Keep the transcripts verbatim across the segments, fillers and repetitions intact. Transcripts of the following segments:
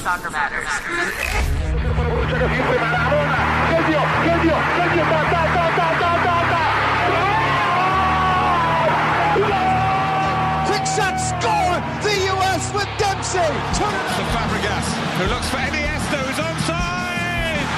Soccer Matters. Quick shot, score! The U S with Dempsey! Turn it to Fabregas, who looks for Iniesta, who's onside!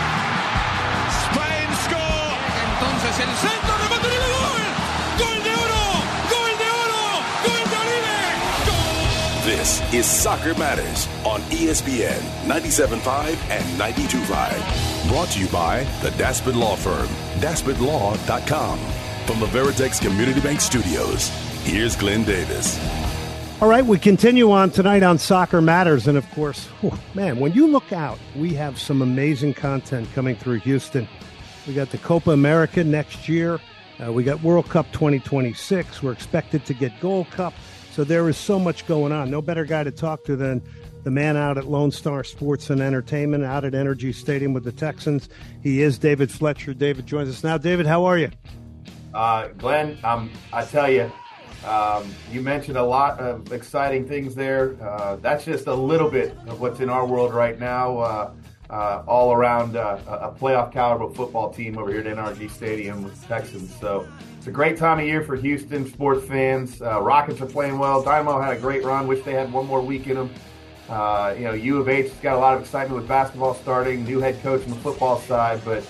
Spain score! Entonces el centro, remate de gol! ¡Gol de oro! ¡Gol de oro! ¡Gol de Oribe! ¡Gol! This is Soccer Matters on E S P N ninety-seven point five and ninety-two point five. Brought to you by the Daspit Law Firm, daspit law dot com. From the Veritex Community Bank Studios, here's Glenn Davis. All right, we continue on tonight on Soccer Matters. And, of course, whew, man, when you look out, we have some amazing content coming through Houston. We got the Copa America next year. Uh, we got World Cup twenty twenty-six. We're expected to get Gold Cup. So there is so much going on. No better guy to talk to than the man out at Lone Star Sports and Entertainment, out at Energy Stadium with the Texans. He is David Fletcher. David joins us now. David, how are you? Uh, Glenn, um, I tell you, um, you mentioned a lot of exciting things there. Uh, that's just a little bit of what's in our world right now, uh, uh, all around uh, a playoff caliber football team over here at N R G Stadium with the Texans. So it's a great time of year for Houston sports fans. Uh, Rockets are playing well. Dynamo had a great run. Wish they had one more week in them. Uh, you know, U of H has got a lot of excitement with basketball starting, new head coach on the football side, but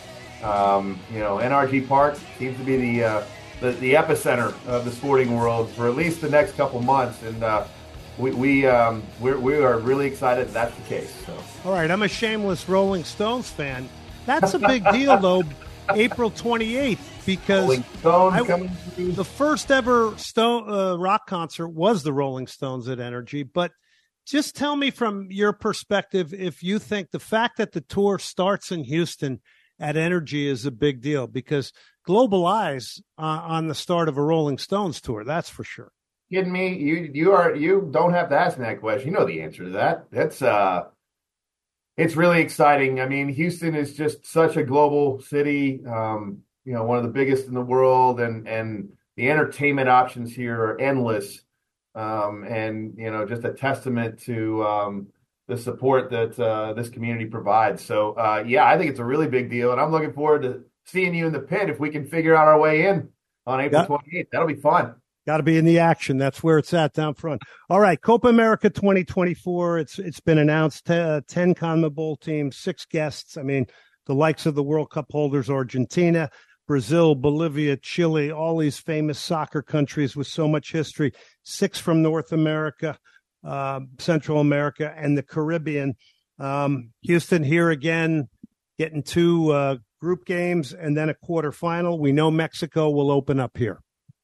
Um, you know, N R G Park seems to be the, uh, the the epicenter of the sporting world for at least the next couple months, and uh, we we um, we're, we are really excited that that's the case. So, all right, I'm a shameless Rolling Stones fan. That's a big deal, though. April twenty-eighth, because I, the first ever Stone uh, rock concert was the Rolling Stones at Energy. But just tell me from your perspective if you think the fact that the tour starts in Houston at Energy is a big deal, because global eyes uh, on the start of a Rolling Stones tour, that's for sure. Kidding me? You you are you don't have to ask me that question. You know the answer to that. That's uh, it's really exciting. I mean, Houston is just such a global city. Um, you know, one of the biggest in the world, and and the entertainment options here are endless. Um, and you know, just a testament to um, the support that uh, this community provides. So, uh, yeah, I think it's a really big deal, and I'm looking forward to seeing you in the pit if we can figure out our way in on April twenty-eighth. That'll be fun. Got to be in the action. That's where it's at down front. All right, Copa America twenty twenty-four. It's It's been announced, uh, ten CONMEBOL teams, six guests. I mean, the likes of the World Cup holders, Argentina, Brazil, Bolivia, Chile, all these famous soccer countries with so much history, six from North America, Uh, Central America, and the Caribbean. Um, Houston here again, getting two uh, group games and then a quarterfinal. We know Mexico will open up here.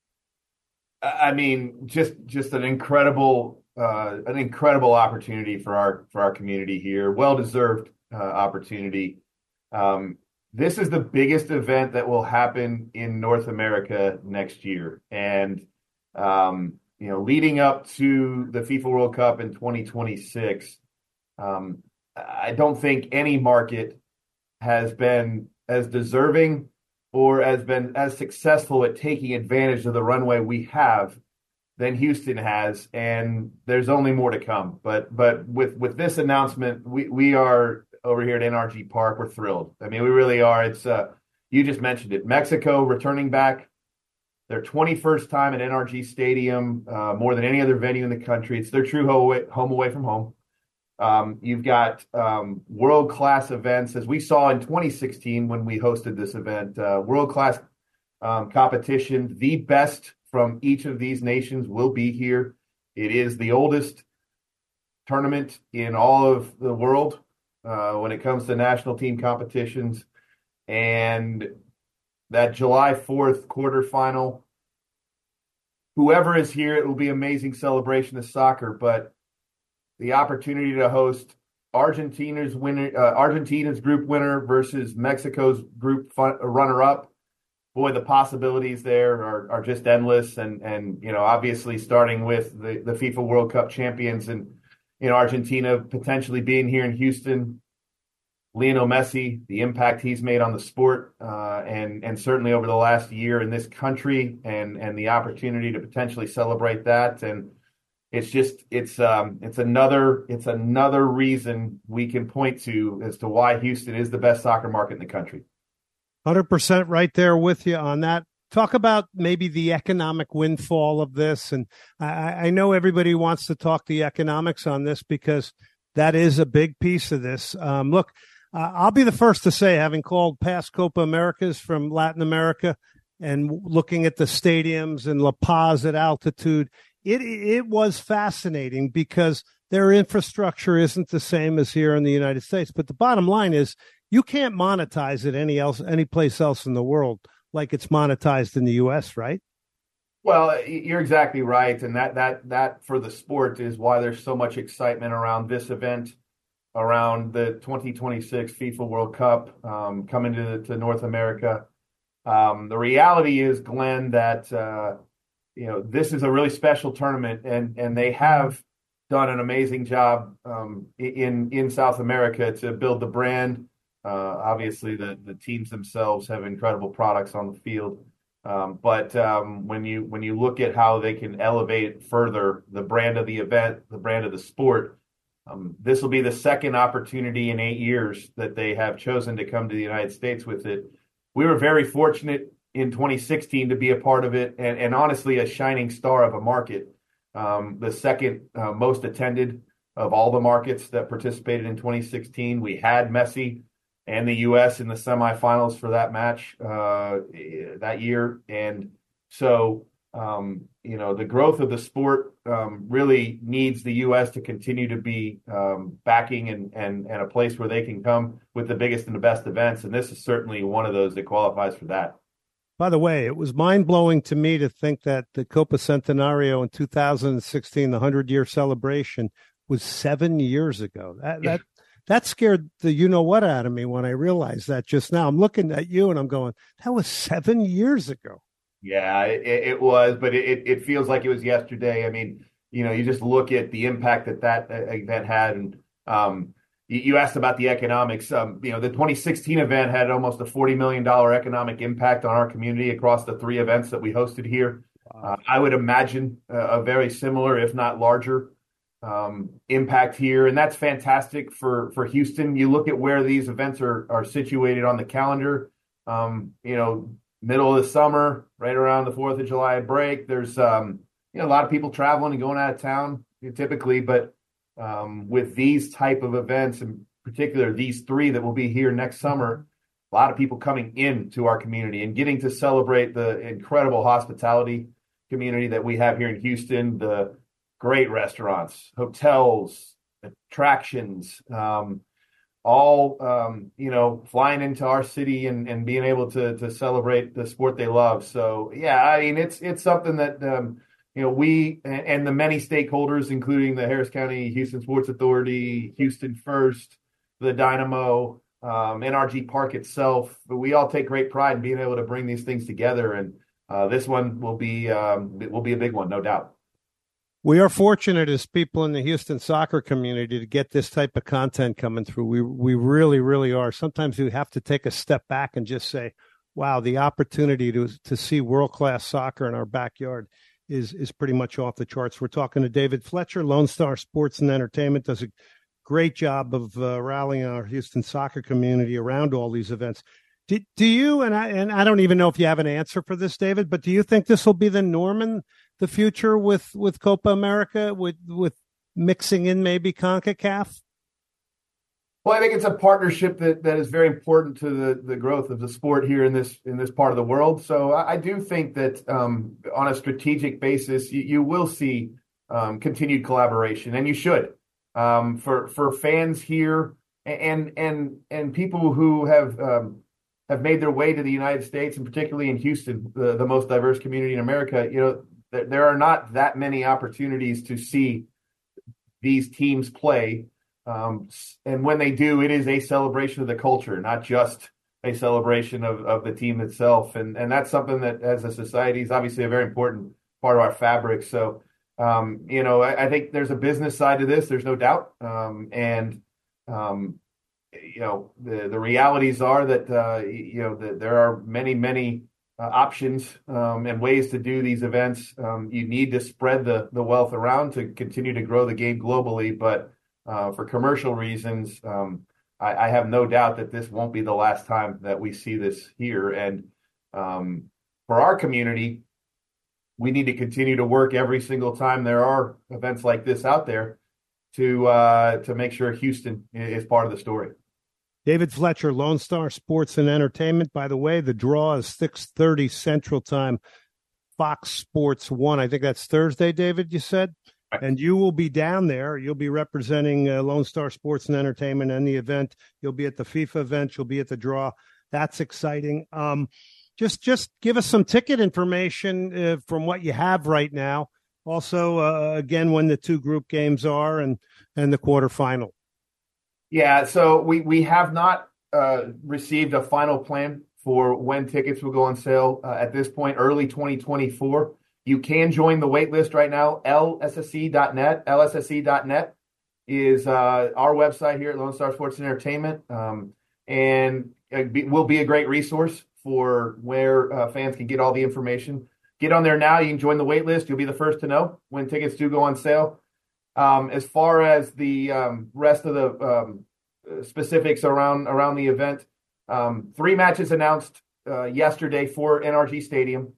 I mean, just just an incredible uh, an incredible opportunity for our for our community here. Well deserved uh, opportunity. Um, this is the biggest event that will happen in North America next year, and um, you know, leading up to the FIFA World Cup in twenty twenty-six, um, I don't think any market has been as deserving or has been as successful at taking advantage of the runway we have than Houston has, and there's only more to come. But but with, with this announcement, we, we are over here at N R G Park. We're thrilled. I mean, we really are. It's uh, you just mentioned it. Mexico returning back. Their twenty-first time at N R G Stadium, uh, more than any other venue in the country. It's their true home away, home away from home. Um, you've got um, world-class events, as we saw in twenty sixteen when we hosted this event. Uh, world-class um, competition. The best from each of these nations will be here. It is the oldest tournament in all of the world uh, when it comes to national team competitions. And that July fourth quarterfinal, whoever is here, it will be an amazing celebration of soccer. But the opportunity to host Argentina's winner, uh, Argentina's group winner versus Mexico's group fun, runner-up, boy, the possibilities there are, are just endless. And and you know, obviously starting with the, the FIFA World Cup champions and you know Argentina potentially being here in Houston. Lionel Messi, the impact he's made on the sport, uh, and and certainly over the last year in this country, and and the opportunity to potentially celebrate that, and it's just it's um it's another it's another reason we can point to as to why Houston is the best soccer market in the country. one hundred percent right there with you on that. Talk about maybe the economic windfall of this. And I, I know everybody wants to talk the economics on this because that is a big piece of this. Um, look, uh, I'll be the first to say, having called past Copa Americas from Latin America and looking at the stadiums in La Paz at altitude, it it was fascinating because their infrastructure isn't the same as here in the United States. But the bottom line is you can't monetize it any else, any place else in the world like it's monetized in the U S, right? Well, you're exactly right. And that that that for the sport is why there's so much excitement around this event, around the twenty twenty-six FIFA World Cup um, coming to, to North America. Um, the reality is, Glenn, that uh, you know this is a really special tournament, and and they have done an amazing job um, in in South America to build the brand. Uh, obviously, the, the teams themselves have incredible products on the field, um, but um, when you when you look at how they can elevate further the brand of the event, the brand of the sport, um, this will be the second opportunity in eight years that they have chosen to come to the United States with it. We were very fortunate in twenty sixteen to be a part of it, and, and honestly, a shining star of a market, um, the second uh, most attended of all the markets that participated in twenty sixteen. We had Messi and the U S in the semifinals for that match uh, that year. And so, um, you know, the growth of the sport um, really needs the U S to continue to be um, backing and, and, and a place where they can come with the biggest and the best events. And this is certainly one of those that qualifies for that. By the way, it was mind-blowing to me to think that the Copa Centenario in two thousand sixteen, the hundred-year celebration, was seven years ago. That, Yeah. that That scared the you-know-what out of me when I realized that just now. I'm looking at you and I'm going, that was seven years ago. Yeah, it, it was, but it, it feels like it was yesterday. I mean, you know, you just look at the impact that that event had. And um, you, you asked about the economics. Um, you know, the twenty sixteen event had almost a forty million dollars economic impact on our community across the three events that we hosted here. Wow. Uh, I would imagine a, a very similar, if not larger, Um, impact here, and that's fantastic for for Houston. You look at where these events are are situated on the calendar. Um, you know, middle of the summer, right around the Fourth of July break. There's um, you know a lot of people traveling and going out of town typically, but um, with these type of events, in particular these three that will be here next summer, a lot of people coming into our community and getting to celebrate the incredible hospitality community that we have here in Houston. The great restaurants, hotels, attractions, um, all, um, you know, flying into our city and, and being able to to celebrate the sport they love. So, yeah, I mean, it's it's something that, um, you know, we and, and the many stakeholders, including the Harris County Houston Sports Authority, Houston First, the Dynamo, um, N R G Park itself, but we all take great pride in being able to bring these things together. And uh, this one will be um, it will be a big one, no doubt. We are fortunate as people in the Houston soccer community to get this type of content coming through. We we really, really are. Sometimes we have to take a step back and just say, wow, the opportunity to to see world-class soccer in our backyard is is pretty much off the charts. We're talking to David Fletcher, Lone Star Sports and Entertainment, does a great job of uh, rallying our Houston soccer community around all these events. Do, do you, and I, and I don't even know if you have an answer for this, David, but do you think this will be the norm in the future with, with Copa America, with, with mixing in maybe CONCACAF? Well, I think it's a partnership that, that is very important to the, the growth of the sport here in this in this part of the world. So I, I do think that um, on a strategic basis, you, you will see um, continued collaboration, and you should. Um, for for fans here and and and people who have um, have made their way to the United States, and particularly in Houston, the, the most diverse community in America, you know, there, there are not that many opportunities to see these teams play. Um, and when they do, it is a celebration of the culture, not just a celebration of, of the team itself. And, and that's something that as a society is obviously a very important part of our fabric. So, um, you know, I, I think there's a business side to this. There's no doubt. Um, and, um, you know, the, the realities are that, uh, you know, that there are many, many uh, options um, and ways to do these events. Um, you need to spread the the wealth around to continue to grow the game globally. But uh, for commercial reasons, um, I, I have no doubt that this won't be the last time that we see this here. And um, for our community, we need to continue to work every single time there are events like this out there to uh, to make sure Houston is part of the story. David Fletcher, Lone Star Sports and Entertainment. By the way, the draw is six thirty Central Time, Fox Sports one. I think that's Thursday, David, you said? Right. And you will be down there. You'll be representing uh, Lone Star Sports and Entertainment and the event. You'll be at the FIFA event. You'll be at the draw. That's exciting. Um, just, just give us some ticket information uh, from what you have right now. Also, uh, again, when the two group games are and, and the quarterfinal. Yeah, so we, we have not uh, received a final plan for when tickets will go on sale uh, at this point, early twenty twenty-four. You can join the wait list right now, L S S C dot net. L S S C dot net is uh, our website here at Lone Star Sports and Entertainment, um, and it be, will be a great resource for where uh, fans can get all the information. Get on there now. You can join the wait list. You'll be the first to know when tickets do go on sale. Um, as far as the um, rest of the um, specifics around around the event, um, three matches announced uh, yesterday for N R G Stadium.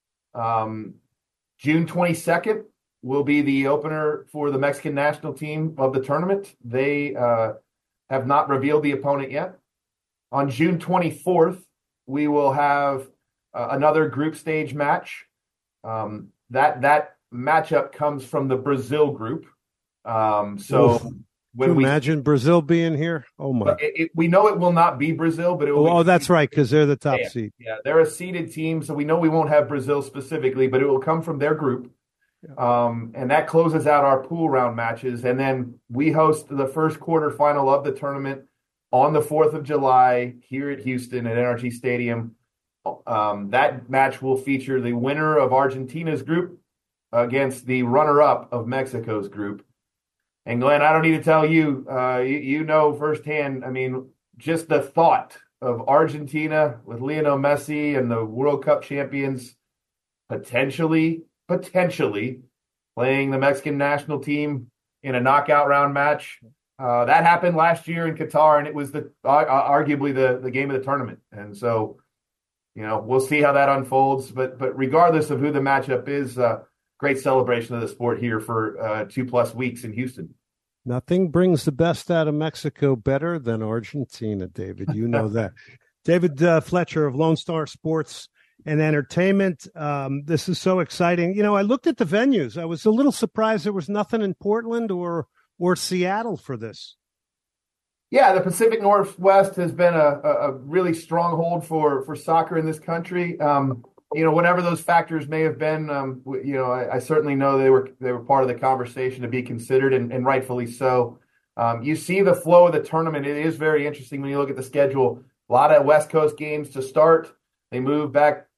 Um, June twenty-second will be the opener for the Mexican national team of the tournament. They uh, have not revealed the opponent yet. On June twenty-fourth, we will have uh, another group stage match. Um, that that matchup comes from the Brazil group. Um, so Oof. when Can you we imagine Brazil being here? Oh my! It, it, we know it will not be Brazil, but it will. Oh, be, that's right, because they're the top yeah, seed. Yeah, they're a seeded team, so we know we won't have Brazil specifically, but it will come from their group. Yeah. Um, and that closes out our pool round matches, and then we host the first quarterfinal of the tournament on the fourth of July here at Houston at N R G Stadium. Um, that match will feature the winner of Argentina's group against the runner-up of Mexico's group. And Glenn, I don't need to tell you, uh, you, you know firsthand, I mean, just the thought of Argentina with Lionel Messi and the World Cup champions potentially, potentially playing the Mexican national team in a knockout round match. Uh, that happened last year in Qatar, and it was the uh, arguably the, the game of the tournament. And so, you know, we'll see how that unfolds. But but regardless of who the matchup is, uh, great celebration of the sport here for uh, two plus weeks in Houston. Nothing brings the best out of Mexico better than Argentina, David. You know that. David uh, Fletcher of Lone Star Sports and Entertainment. Um, this is so exciting. You know, I looked at the venues. I was a little surprised there was nothing in Portland or or Seattle for this. Yeah, the Pacific Northwest has been a, a really stronghold for, for soccer in this country. Um, you know, whatever those factors may have been, um, you know, I, I certainly know they were they were part of the conversation to be considered, and, and rightfully so. Um, you see the flow of the tournament. It is very interesting when you look at the schedule. A lot of West Coast games to start. They move back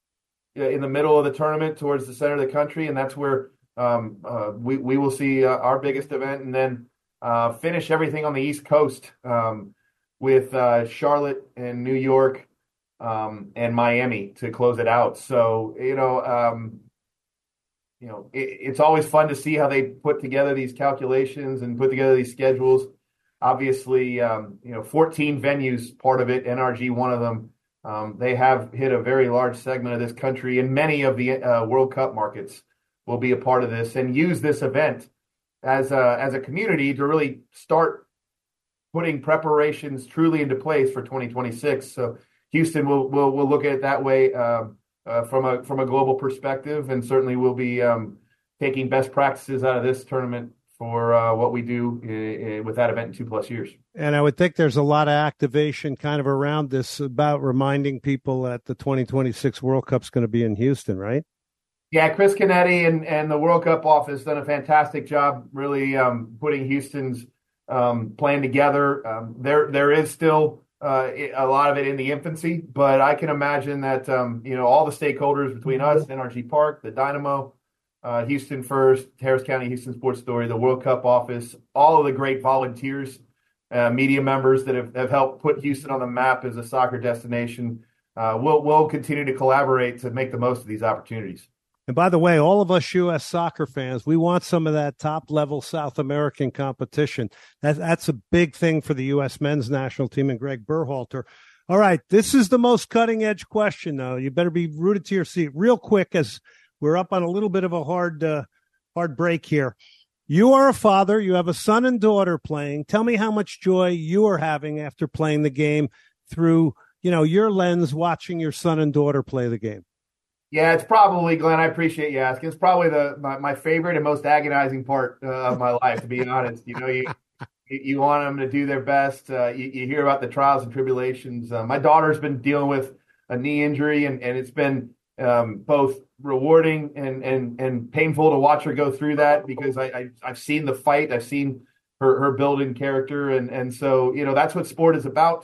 in the middle of the tournament towards the center of the country, and that's where um, uh, we, we will see uh, our biggest event. And then uh, finish everything on the East Coast um, with uh, Charlotte and New York um, and Miami to close it out. So, you know, um, you know, it, it's always fun to see how they put together these calculations and put together these schedules. Obviously, um, you know, fourteen venues, part of it, N R G, one of them. Um, they have hit a very large segment of this country, and many of the uh, World Cup markets will be a part of this and use this event as a, as a community to really start putting preparations truly into place for twenty twenty-six. So Houston will will will look at it that way um, uh, from a from a global perspective, and certainly we'll be um, taking best practices out of this tournament for uh, what we do in, in, with that event in two plus years. And I would think there's a lot of activation kind of around this about reminding people that the twenty twenty-six World Cup's going to be in Houston, right? Yeah, Chris Canetti and, and the World Cup office done a fantastic job really um, putting Houston's um, plan together. Um, there there is still uh, a lot of it in the infancy, but I can imagine that um, you know all the stakeholders between us, N R G Park, the Dynamo, Uh, Houston First, Harris County Houston Sports Story, the World Cup office, all of the great volunteers, uh, media members that have, have helped put Houston on the map as a soccer destination. uh, we'll we'll continue to collaborate to make the most of these opportunities. And by the way, all of us U S soccer fans, we want some of that top-level South American competition. That, that's a big thing for the U S men's national team and Greg Berhalter. All right, this is the most cutting-edge question, though. You better be rooted to your seat real quick as we're up on a little bit of a hard, uh, hard break here. You are a father. You have a son and daughter playing. Tell me how much joy you are having after playing the game through, you know, your lens, watching your son and daughter play the game. Yeah, it's probably, Glenn, I appreciate you asking. It's probably the my, my favorite and most agonizing part uh, of my life, to be honest. You know, you you want them to do their best. Uh, you, you hear about the trials and tribulations. Uh, my daughter's been dealing with a knee injury, and, and it's been um, both rewarding and, and and painful to watch her go through that, because I, I, I've seen the fight. I've seen her, her building character. And, and so, you know, that's what sport is about.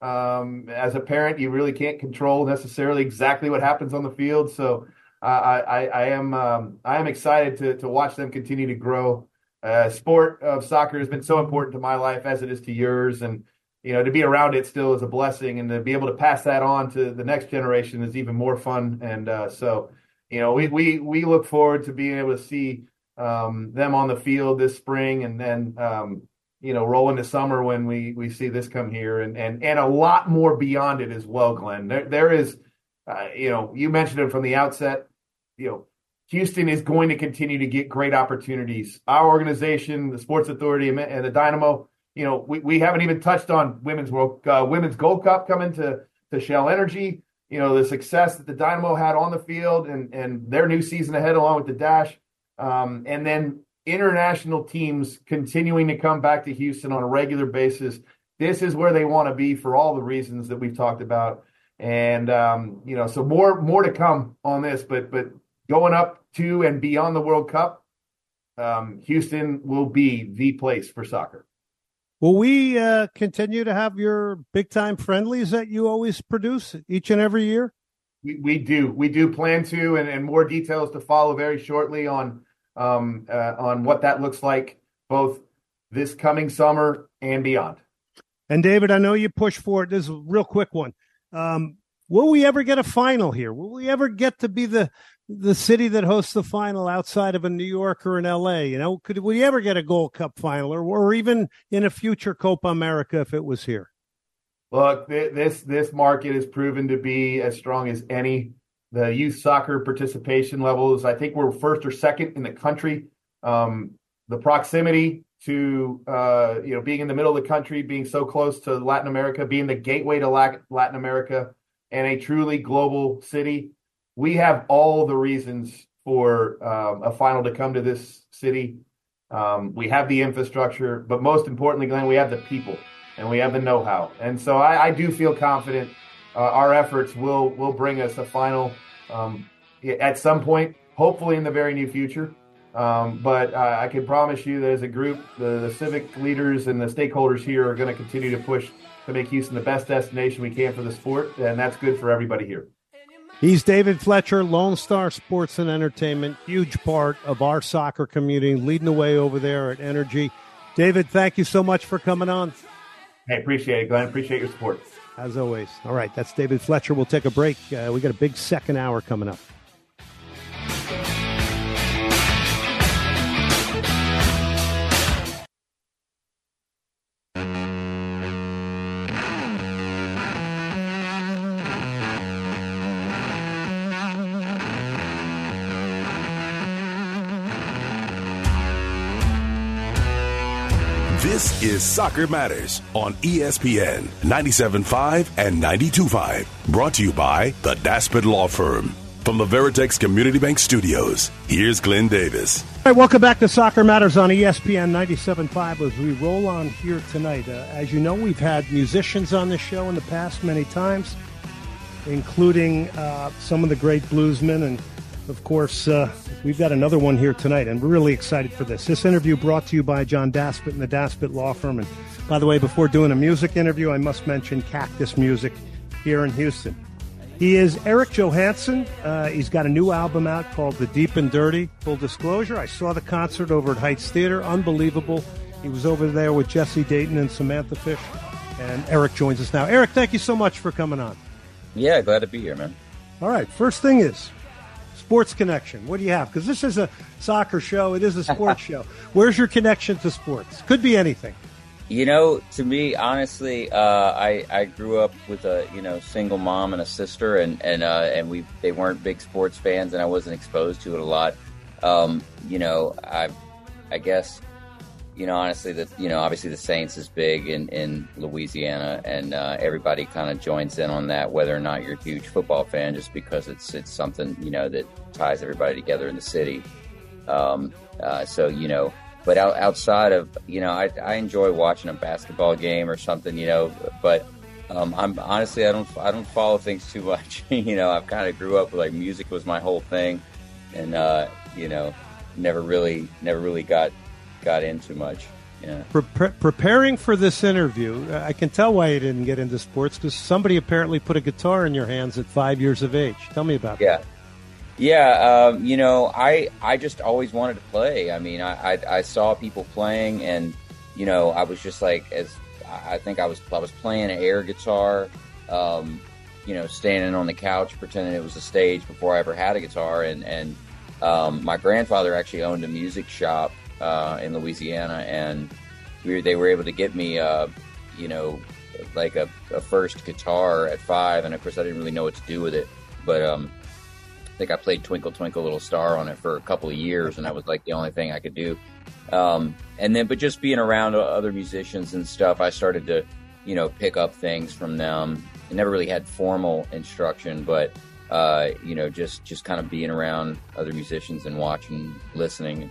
Um, as a parent, you really can't control necessarily exactly what happens on the field. So uh, I, I am um, I am excited to to watch them continue to grow. Uh, sport of soccer has been so important to my life as it is to yours, and you know, to be around it still is a blessing, and to be able to pass that on to the next generation is even more fun. And uh, so, you know, we we we look forward to being able to see um, them on the field this spring, and then. Um, you know, roll into summer when we, we see this come here, and, and, and a lot more beyond it as well, Glenn. There, there is, uh, you know, you mentioned it from the outset, you know, Houston is going to continue to get great opportunities. Our organization, the Sports Authority and the Dynamo, you know, we, we haven't even touched on Women's World, uh, Women's Gold Cup coming to, to Shell Energy, you know, the success that the Dynamo had on the field, and, and their new season ahead along with the Dash. Um, and then, international teams continuing to come back to Houston on a regular basis. This is where they want to be for all the reasons that we've talked about. And, um, you know, so more, more to come on this, but, but going up to and beyond the World Cup, um, Houston will be the place for soccer. Will we uh, continue to have your big time friendlies that you always produce each and every year? We, we do. We do plan to, and, and more details to follow very shortly on, um, uh, on what that looks like, both this coming summer and beyond. And David, I know you push for it. This is a real quick one. Um, will we ever get a final here? Will we ever get to be the the city that hosts the final outside of a New York or an L A? You know, could we ever get a Gold Cup final, or, or even in a future Copa America if it was here? Look, this this market has proven to be as strong as any. The youth soccer participation levels, I think we're first or second in the country. Um, the proximity to, uh, you know, being in the middle of the country, being so close to Latin America, being the gateway to Latin America, and a truly global city. We have all the reasons for um, a final to come to this city. Um, we have the infrastructure, but most importantly, Glenn, we have the people and we have the know-how. And so I, I do feel confident uh, our efforts will will bring us a final um, at some point, hopefully in the very near future. Um, but uh, I can promise you that as a group, the, the civic leaders and the stakeholders here are going to continue to push to make Houston the best destination we can for the sport, and that's good for everybody here. He's David Fletcher, Lone Star Sports and Entertainment, huge part of our soccer community, leading the way over there at Energy. David, thank you so much for coming on. Hey, appreciate it, Glenn. Appreciate your support. As always. All right, that's David Fletcher. We'll take a break. Uh, we got a big second hour coming up. This is Soccer Matters on E S P N ninety-seven point five and ninety-two point five. Brought to you by the Daspit Law Firm. From the Veritex Community Bank Studios, here's Glenn Davis. All right, welcome back to Soccer Matters on E S P N ninety-seven point five as we roll on here tonight. Uh, as you know, we've had musicians on this show in the past many times, including uh, some of the great bluesmen, and of course, uh, we've got another one here tonight, and we're really excited for this. This interview brought to you by John Daspit and the Daspit Law Firm. And by the way, before doing a music interview, I must mention Cactus Music here in Houston. He is Eric Johansson. Uh, he's got a new album out called The Deep and Dirty. Full disclosure, I saw the concert over at Heights Theater. Unbelievable. He was over there with Jesse Dayton and Samantha Fish. And Eric joins us now. Eric, thank you so much for coming on. Yeah, glad to be here, man. All right. First thing is sports connection. What do you have? Because this is a soccer show. It is a sports show. Where's your connection to sports? Could be anything. You know, to me, honestly, uh, I I grew up with a you know single mom and a sister, and and uh, and we they weren't big sports fans, and I wasn't exposed to it a lot. Um, you know, I I guess you know honestly that you know obviously the Saints is big in in Louisiana, and uh, everybody kind of joins in on that, whether or not you're a huge football fan, just because it's it's something you know that ties everybody together in the city. Um, uh, so you know. But out, outside of, you know, I, I enjoy watching a basketball game or something, you know, but um, I'm honestly, I don't I don't follow things too much. you know, I've kind of grew up with like music was my whole thing. And, uh, you know, never really never really got got into much. Yeah. Pre- preparing for this interview, I can tell why you didn't get into sports because somebody apparently put a guitar in your hands at five years of age. Tell me about yeah. that. Yeah, um, you know, I I just always wanted to play. I mean, I, I I saw people playing, and you know, I was just like, as I think I was I was playing an air guitar, um, you know, standing on the couch pretending it was a stage before I ever had a guitar, and and um, my grandfather actually owned a music shop uh, in Louisiana, and we were, they were able to get me, uh, you know, like a, a first guitar at five, and of course I didn't really know what to do with it, but um. I think I played Twinkle Twinkle Little Star on it for a couple of years, and that was like the only thing I could do. Um, and then, but just being around other musicians and stuff, I started to, you know, pick up things from them. I never really had formal instruction, but, uh, you know, just, just kind of being around other musicians and watching, listening.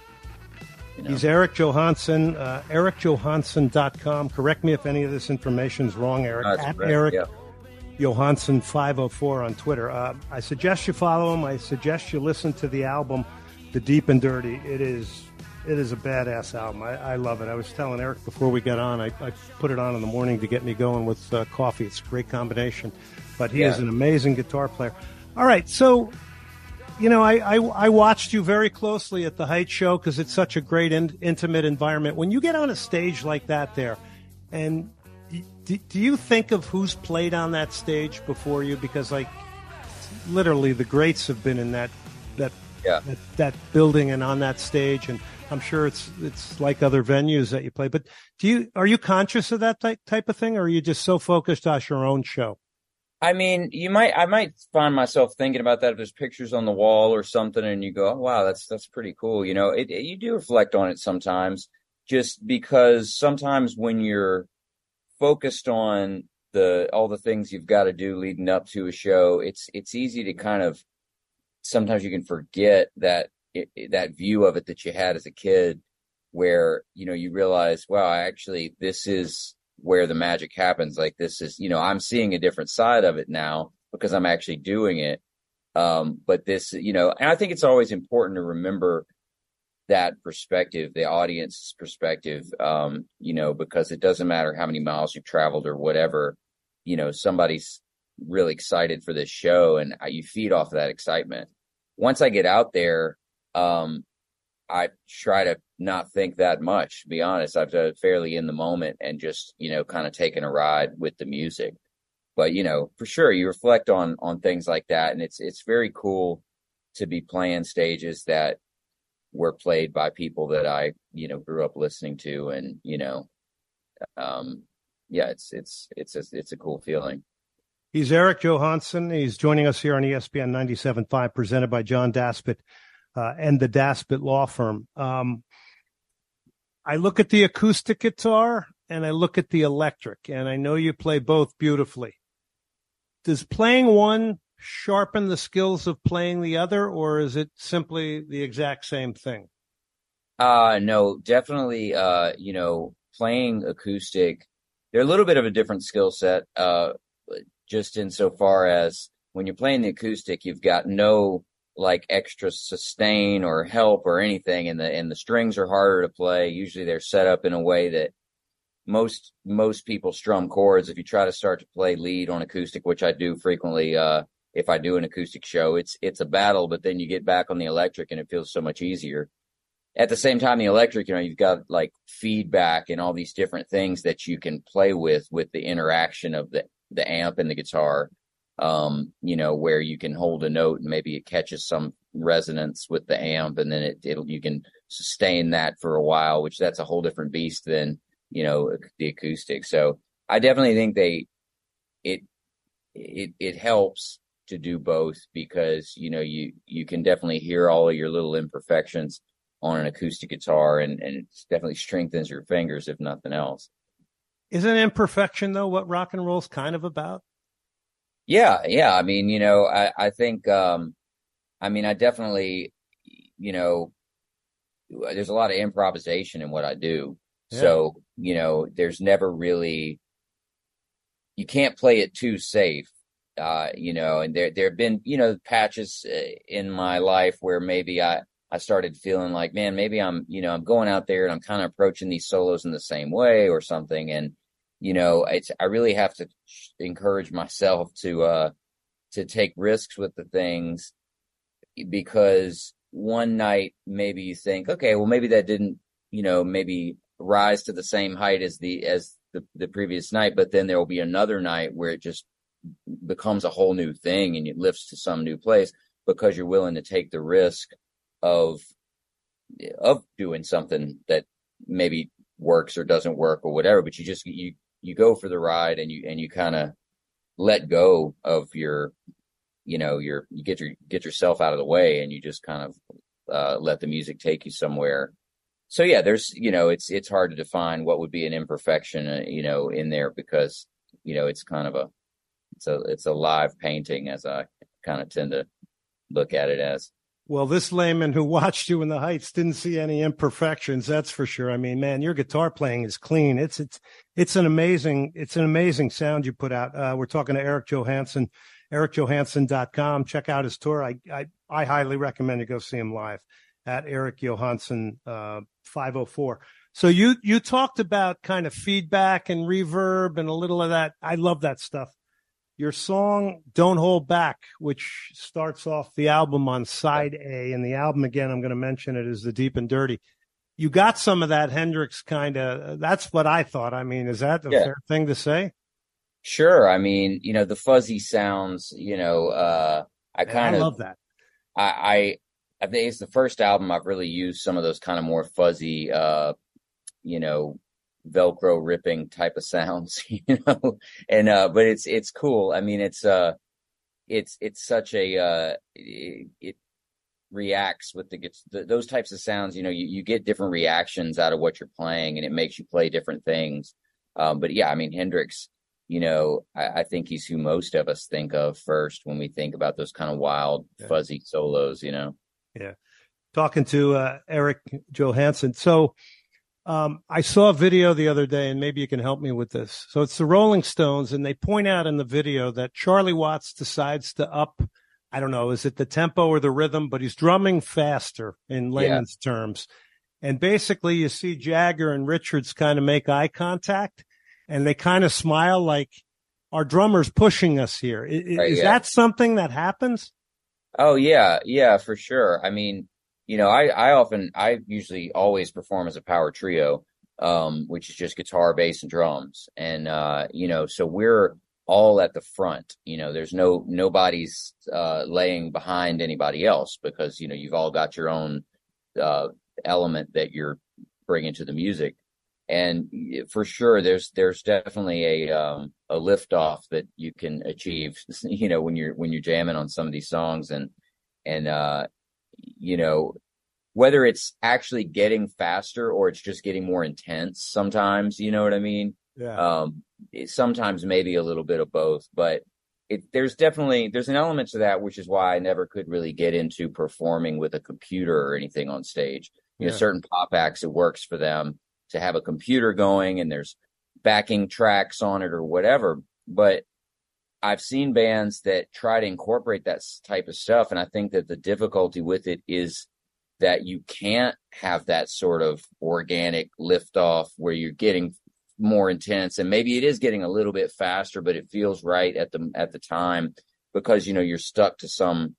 You know. He's Eric Johansson, uh, eric johansson dot com. Correct me if any of this information is wrong, Eric. That's At correct, Eric yeah. Johansson five oh four on Twitter. Uh, I suggest you follow him. I suggest you listen to the album, The Deep and Dirty. It is it is a badass album. I, I love it. I was telling Eric before we got on, I, I put it on in the morning to get me going with uh, coffee. It's a great combination. But he Yeah. is an amazing guitar player. All right, so, you know, I, I, I watched you very closely at the Heights show because it's such a great, in, intimate environment. When you get on a stage like that there, and Do, do you think of who's played on that stage before you? Because, like, literally the greats have been in that that, Yeah. that that building and on that stage, and I'm sure it's it's like other venues that you play. But do you are you conscious of that type type of thing, or are you just so focused on your own show? I mean, you might, I might find myself thinking about that if there's pictures on the wall or something, and you go, oh, wow, that's that's pretty cool. You know, it, it, you do reflect on it sometimes, just because sometimes when you're focused on the all the things you've got to do leading up to a show, it's it's easy to kind of sometimes you can forget that it, that view of it that you had as a kid, where you know you realize, wow, actually this is where the magic happens. Like this is, you know, I'm seeing a different side of it now because I'm actually doing it. Um, but this, you know, and I think it's always important to remember that perspective, the audience's perspective, um, you know, because it doesn't matter how many miles you've traveled or whatever, you know, somebody's really excited for this show and you feed off of that excitement. Once I get out there, um, I try to not think that much, to be honest. I've done fairly in the moment and just, you know, kind of taking a ride with the music. But, you know, for sure, you reflect on on things like that. And it's it's very cool to be playing stages that were played by people that I, you know, grew up listening to. And, you know, um, yeah, it's it's it's a, it's a cool feeling. He's Eric Johansson. He's joining us here on E S P N ninety-seven point five, presented by John Daspit uh, and the Daspit Law Firm. Um, I look at the acoustic guitar and I look at the electric, and I know you play both beautifully. Does playing one sharpen the skills of playing the other, or is it simply the exact same thing? Uh, no, definitely, uh, you know, playing acoustic, they're a little bit of a different skill set, uh, just insofar as when you're playing the acoustic, you've got no like extra sustain or help or anything, and the and the strings are harder to play. Usually they're set up in a way that most most people strum chords. If you try to start to play lead on acoustic, which I do frequently, uh, if I do an acoustic show, it's it's a battle, but then you get back on the electric and it feels so much easier. At the same time, the electric, you know, you've got like feedback and all these different things that you can play with with the interaction of the the amp and the guitar. um, you know, where you can hold a note and maybe it catches some resonance with the amp, and then it it'll you can sustain that for a while, which that's a whole different beast than, you know, the acoustic. So I definitely think they it it it helps to do both, because, you know, you you can definitely hear all of your little imperfections on an acoustic guitar, and and it definitely strengthens your fingers, if nothing else. Isn't imperfection, though, what rock and roll's kind of about? Yeah, yeah. I mean, you know, I, I think, um, I mean, I definitely, you know, there's a lot of improvisation in what I do. Yeah. So, you know, there's never really, you can't play it too safe, uh, you know, and there, there have been, you know, patches in my life where maybe I, I started feeling like, man, maybe I'm, you know, I'm going out there and I'm kind of approaching these solos in the same way or something. And, you know, it's, I really have to encourage myself to, uh, to take risks with the things, because one night maybe you think, okay, well, maybe that didn't, you know, maybe rise to the same height as the, as the, the previous night, but then there will be another night where it just becomes a whole new thing and it lifts to some new place, because you're willing to take the risk of, of doing something that maybe works or doesn't work or whatever, but you just, you, you go for the ride, and you, and you kind of let go of your, you know, your, you get your, get yourself out of the way, and you just kind of, uh, let the music take you somewhere. So yeah, there's, you know, it's, it's hard to define what would be an imperfection, uh, you know, in there, because, you know, it's kind of a, it's a, it's a live painting, as I kind of tend to look at it as. Well, this layman who watched you in the Heights didn't see any imperfections. That's for sure. I mean, man, your guitar playing is clean. It's, it's, it's an amazing, it's an amazing sound you put out. Uh, we're talking to Eric Johansson, eric johansson dot com. Check out his tour. I, I, I highly recommend you go see him live at Eric Johansson, uh, five oh four. So you, you talked about kind of feedback and reverb and a little of that. I love that stuff. Your song, Don't Hold Back, which starts off the album on side A, and the album, again, I'm going to mention it, is The Deep and Dirty. You got some of that Hendrix kind of, that's what I thought. I mean, is that a Yeah. fair thing to say? Sure. I mean, you know, the fuzzy sounds, you know, uh, I kind I of love that. I, I, I think it's the first album I've really used some of those kind of more fuzzy, uh, you know, Velcro ripping type of sounds, you know, and, uh, but it's, it's cool. I mean, it's, uh, it's, it's such a, uh, it, it reacts with the, the, those types of sounds, you know, you, you get different reactions out of what you're playing, and it makes you play different things. Um, but yeah, I mean, Hendrix, you know, I, I think he's who most of us think of first when we think about those kind of wild, Yeah. fuzzy solos, you know? Yeah. Talking to uh, Eric Johansson. So um, I saw a video the other day, and maybe you can help me with this. So it's the Rolling Stones, and they point out in the video that Charlie Watts decides to up, I don't know, is it the tempo or the rhythm, but he's drumming faster in layman's yeah. terms. And basically you see Jagger and Richards kind of make eye contact, and they kind of smile like, our drummer's pushing us here. Is, right, is yeah. that something that happens? Oh, yeah. Yeah, for sure. I mean, you know, I, I often, I usually always perform as a power trio, um, which is just guitar, bass, and drums. And, uh, you know, so we're all at the front, you know, there's no, nobody's, uh, laying behind anybody else, because, you know, you've all got your own, uh, element that you're bringing to the music. And for sure, there's, there's definitely a, um, a lift off that you can achieve, you know, when you're, when you're jamming on some of these songs, and, and, uh, you know, whether it's actually getting faster or it's just getting more intense sometimes, you know what I mean? Yeah. Um, it, sometimes maybe a little bit of both, but it, there's definitely, there's an element to that, which is why I never could really get into performing with a computer or anything on stage. You Yeah. know, certain pop acts, it works for them to have a computer going and there's backing tracks on it or whatever. But I've seen bands that try to incorporate that type of stuff. And I think that the difficulty with it is that you can't have that sort of organic liftoff where you're getting more intense, and maybe it is getting a little bit faster, but it feels right at the, at the time, because, you know, you're stuck to some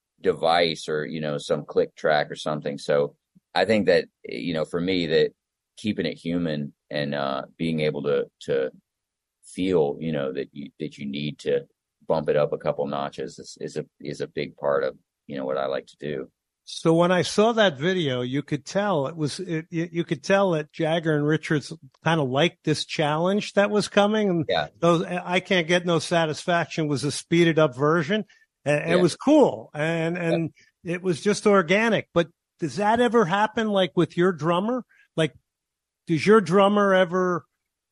device or, you know, some click track or something. So I think that, you know, for me, that keeping it human and, uh, being able to, to, feel, you know, that you that you need to bump it up a couple notches is, is a is a big part of, you know, what I like to do. So when I saw that video, you could tell it was it, you could tell that Jagger and Richards kind of liked this challenge that was coming. And yeah, those I Can't Get No Satisfaction was a speeded up version, and yeah. it was cool, and and yeah. it was just organic. But does that ever happen, like with your drummer? Like, does your drummer ever,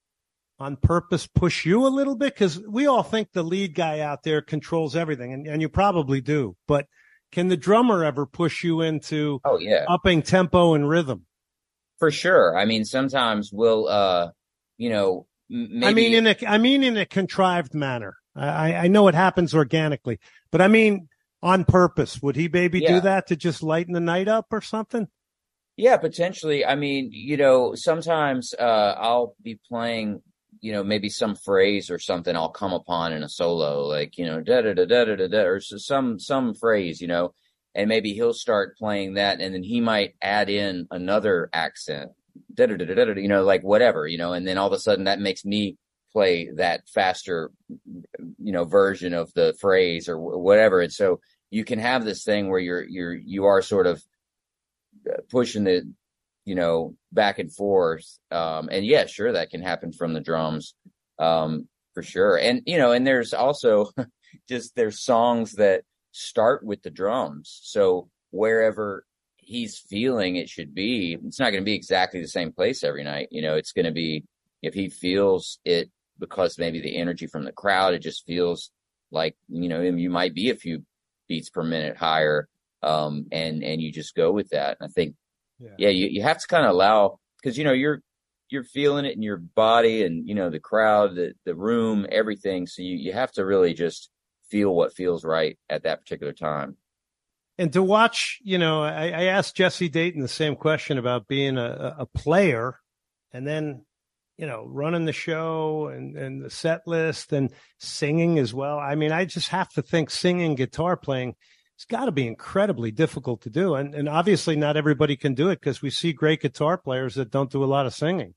on purpose, push you a little bit? Because we all think the lead guy out there controls everything, and, and you probably do. But can the drummer ever push you into oh, yeah. upping tempo and rhythm? For sure. I mean, sometimes we'll, uh, you know, maybe. I mean, in a, I mean, in a contrived manner. I, I know it happens organically, but I mean, on purpose. Would he maybe yeah. do that to just lighten the night up or something? Yeah, potentially. I mean, you know, sometimes uh, I'll be playing, you know, maybe some phrase or something I'll come upon in a solo, like, you know, da da da da da da, or some some phrase, you know, and maybe he'll start playing that, and then he might add in another accent, da da da da da, you know, like whatever, you know, and then all of a sudden that makes me play that faster, you know, version of the phrase or whatever, and so you can have this thing where you're you're you are sort of pushing the, you know, back and forth. Um, and yeah, sure, that can happen from the drums, um, for sure. And, you know, and there's also just, there's songs that start with the drums. So wherever he's feeling it should be, it's not going to be exactly the same place every night. You know, it's going to be, if he feels it because maybe the energy from the crowd, it just feels like, you know, you might be a few beats per minute higher. Um, and, and you just go with that. I think, yeah, yeah you, you have to kind of allow, cause you know, you're, you're feeling it in your body and, you know, the crowd, the, the room, everything. So you, you have to really just feel what feels right at that particular time. And to watch, you know, I, I asked Jesse Dayton the same question about being a, a player and then, you know, running the show and, and the set list and singing as well. I mean, I just have to think singing, guitar playing, it's got to be incredibly difficult to do. And, and obviously not everybody can do it because we see great guitar players that don't do a lot of singing.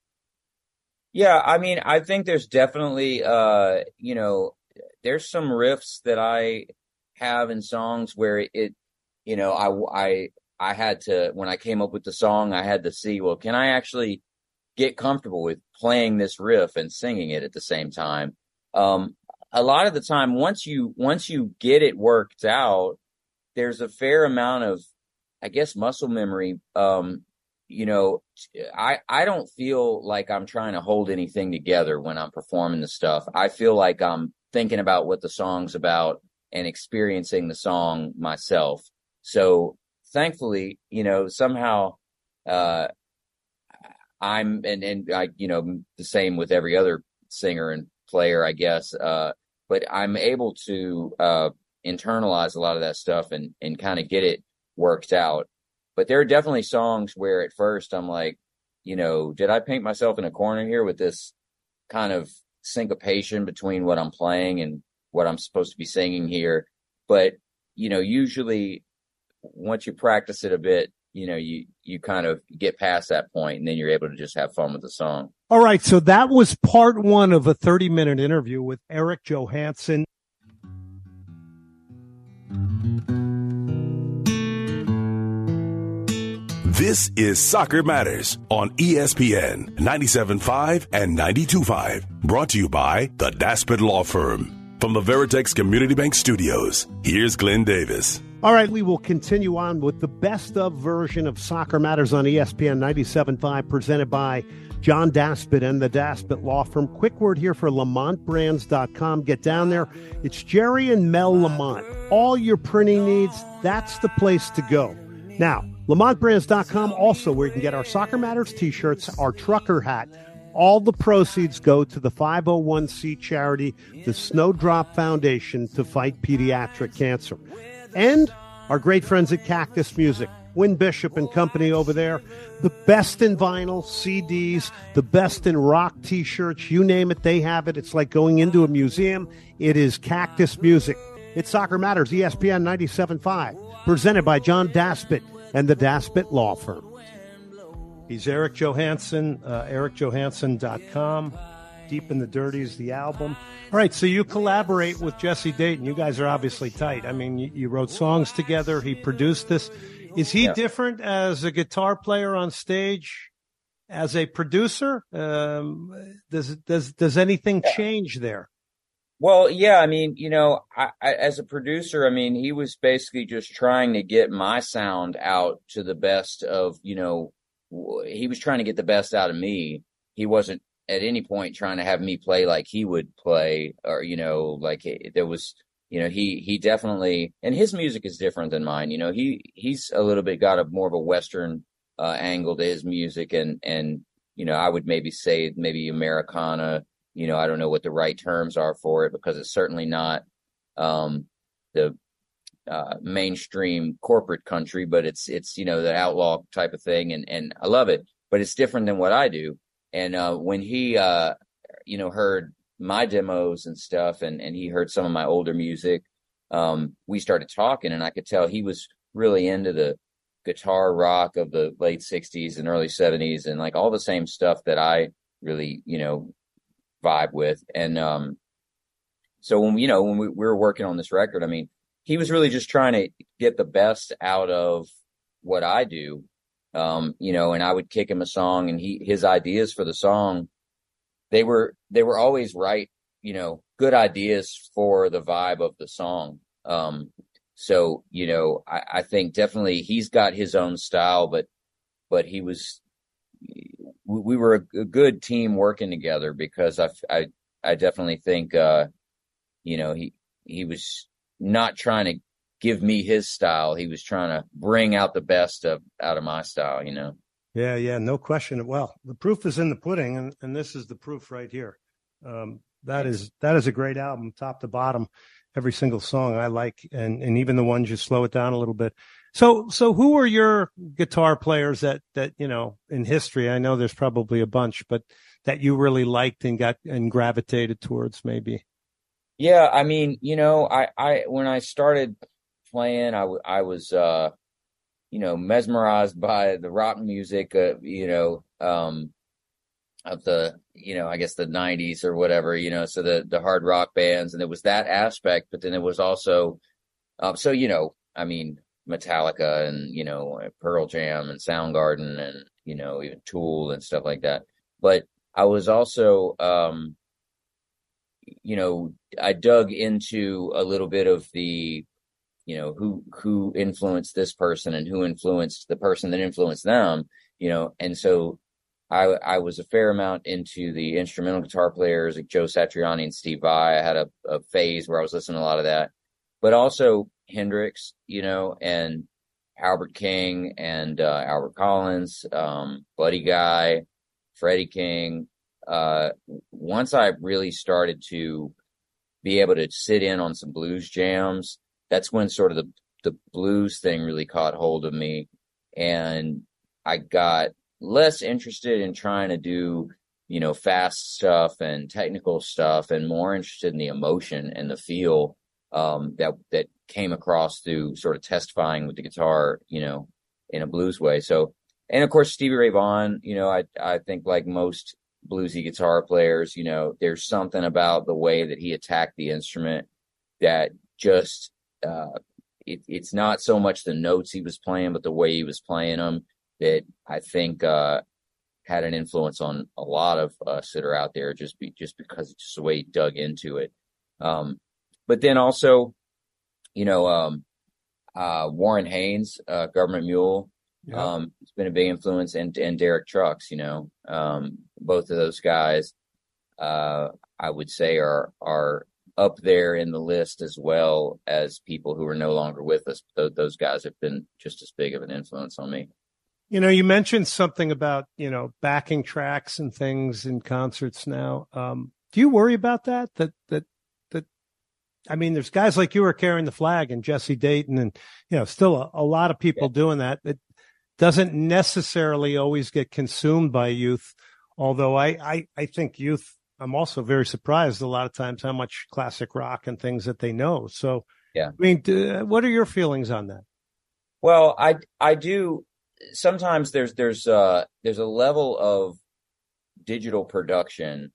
Yeah, I mean, I think there's definitely, uh, you know, there's some riffs that I have in songs where it, you know, I, I, I had to, when I came up with the song, I had to see, well, can I actually get comfortable with playing this riff and singing it at the same time? Um, a lot of the time, once you, once you get it worked out, there's a fair amount of, I guess, muscle memory. Um, you know, I, I don't feel like I'm trying to hold anything together when I'm performing the stuff. I feel like I'm thinking about what the song's about and experiencing the song myself. So thankfully, you know, somehow, uh, I'm, and, and I, you know, the same with every other singer and player, I guess. Uh, but I'm able to, uh, internalize a lot of that stuff and, and kind of get it worked out. But there are definitely songs where at first I'm like, you know, did I paint myself in a corner here with this kind of syncopation between what I'm playing and what I'm supposed to be singing here? But, you know, usually once you practice it a bit, you know, you, you kind of get past that point and then you're able to just have fun with the song. All right. So that was part one of a thirty minute interview with Eric Johansson. This is Soccer Matters on E S P N ninety-seven point five and ninety-two point five. Brought to you by the Daspit Law Firm. From the Veritex Community Bank Studios, here's Glenn Davis. All right, we will continue on with the best of version of Soccer Matters on E S P N ninety-seven point five, presented by John Daspit and the Daspit Law Firm. Quick word here for Lamont Brands dot com. Get down there. It's Jerry and Mel Lamont. All your printing needs, that's the place to go. Now, Lamont Brands dot com, also where you can get our Soccer Matters t-shirts, our trucker hat. All the proceeds go to the five oh one c charity, the Snowdrop Foundation, to fight pediatric cancer. And our great friends at Cactus Music, Win Bishop and company over there. The best in vinyl, C Ds, the best in rock t-shirts, you name it, they have it. It's like going into a museum. It is Cactus Music. It's Soccer Matters, E S P N ninety-seven point five, presented by John Daspit and the Daspit Law Firm. He's Eric Johansson, uh, Eric Johansson dot com. Deep in the Dirty is the album. All right, so you collaborate with Jesse Dayton. You guys are obviously tight. I mean, you, you wrote songs together. He produced this. Is he Yeah. different as a guitar player on stage, as a producer? Um, does does does anything Yeah. change there? Well, yeah, I mean, you know, I, I, as a producer, I mean, he was basically just trying to get my sound out to the best of, you know, w- he was trying to get the best out of me. He wasn't at any point trying to have me play like he would play, or, you know, like it, there was, you know, he, he definitely, and his music is different than mine. You know, he, he's a little bit got a more of a Western, uh, angle to his music. And, and, you know, I would maybe say maybe Americana. You know, I don't know what the right terms are for it, because it's certainly not um, the uh, mainstream corporate country, but it's it's you know the outlaw type of thing, and and I love it, but it's different than what I do. And uh, when he uh, you know heard my demos and stuff, and and he heard some of my older music, um, we started talking, and I could tell he was really into the guitar rock of the late sixties and early seventies, and like all the same stuff that I really you know. vibe with. And um so when you know when we, we were working on this record, I mean, he was really just trying to get the best out of what I do. Um you know and I would kick him a song, and he his ideas for the song, they were they were always right, you know good ideas for the vibe of the song. Um so you know I, I think definitely he's got his own style, but but he was we were a good team working together, because I, I, I definitely think, uh, you know, he, he was not trying to give me his style. He was trying to bring out the best of, out of my style, you know? Yeah, yeah, no question. Well, the proof is in the pudding, and, and this is the proof right here. Um, that is, that is a great album, top to bottom. Every single song I like, and, and even the ones you slow it down a little bit. So, so who were your guitar players that, that, you know, in history? I know there's probably a bunch, but that you really liked and got and gravitated towards, maybe. Yeah. I mean, you know, I, I, when I started playing, I, w- I was, uh, you know, mesmerized by the rock music, uh, you know, um, of the, you know, I guess the nineties or whatever, you know, so the, the hard rock bands, and it was that aspect, but then it was also, um, so, you know, I mean, Metallica and, you know, Pearl Jam and Soundgarden and, you know, even Tool and stuff like that. But I was also, um, you know, I dug into a little bit of the, you know, who, who influenced this person and who influenced the person that influenced them, you know, and so I, I was a fair amount into the instrumental guitar players like Joe Satriani and Steve Vai. I had a, a phase where I was listening to a lot of that, but also Hendrix, you know, and Albert King and uh, Albert Collins, um, Buddy Guy, Freddie King. Uh, once I really started to be able to sit in on some blues jams, that's when sort of the, the blues thing really caught hold of me. And I got less interested in trying to do, you know, fast stuff and technical stuff, and more interested in the emotion and the feel um, that that came across through sort of testifying with the guitar, you know, in a blues way. So, and of course, Stevie Ray Vaughan, you know, I I think like most bluesy guitar players, you know, there's something about the way that he attacked the instrument that just, uh, it, it's not so much the notes he was playing, but the way he was playing them that I think uh, had an influence on a lot of us that are out there, just be just because it's just the way he dug into it. Um, but then also, you know, um, uh, Warren Haynes, uh, Government Mule, Yeah. um, it's been a big influence, and and Derek Trucks, you know, um, both of those guys, uh, I would say are are up there in the list, as well as people who are no longer with us. Th- those guys have been just as big of an influence on me. You know, you mentioned something about, you know, backing tracks and things in concerts now. Um, do you worry about that? That, that, that, I mean, there's guys like you are carrying the flag, and Jesse Dayton, and, you know, still a, a lot of people Yeah. doing that. It doesn't necessarily always get consumed by youth. Although I, I, I think youth, I'm also very surprised a lot of times how much classic rock and things that they know. So, Yeah. I mean, do, what are your feelings on that? Well, I I do. Sometimes there's there's uh there's a level of digital production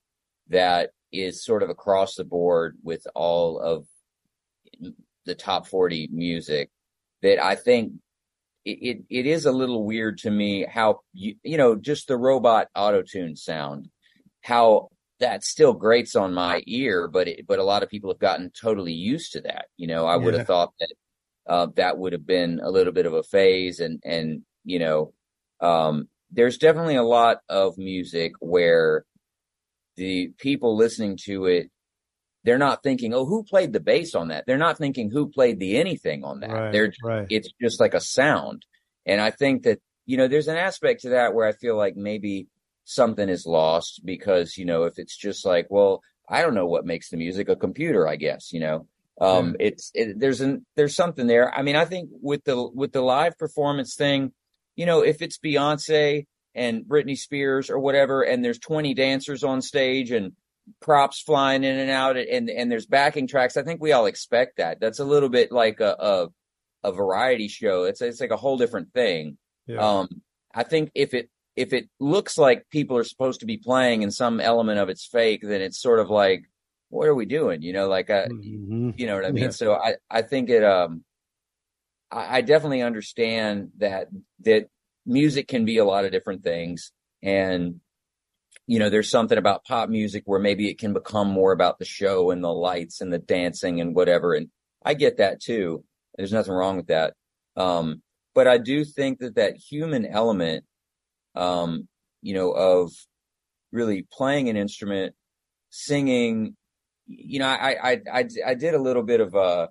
that is sort of across the board with all of the top forty music, that I think it, it, it is a little weird to me how, you, you know, just the robot auto-tune sound, how that still grates on my ear, but it, but a lot of people have gotten totally used to that. You know, I would Yeah. have thought that uh, that would have been a little bit of a phase, and, and, you know, um, there's definitely a lot of music where the people listening to it, they're not thinking, oh, who played the bass on that? They're not thinking who played the anything on that. Right, They're, right. It's just like a sound. And I think that, you know, there's an aspect to that where I feel like maybe something is lost because, you know, if it's just like, well, I don't know what makes the music, a computer, I guess, you know, um, yeah. it's, it, there's an, there's something there. I mean, I think with the, with the live performance thing, you know, if it's Beyonce and Britney Spears or whatever, and there's twenty dancers on stage and props flying in and out, and, and there's backing tracks, I think we all expect that. That's a little bit like a, a, a variety show. It's, it's like a whole different thing. Yeah. Um, I think if it, if it looks like people are supposed to be playing and some element of it's fake, then it's sort of like, what are we doing? You know, like, uh, mm-hmm. you know what I mean? Yeah. So I, I think it, um, I, I definitely understand that, that music can be a lot of different things. And, you know, there's something about pop music where maybe it can become more about the show and the lights and the dancing and whatever. And I get that too. There's nothing wrong with that. Um, but I do think that that human element, um, you know, of really playing an instrument, singing, you know, I, I, I, I did a little bit of, uh,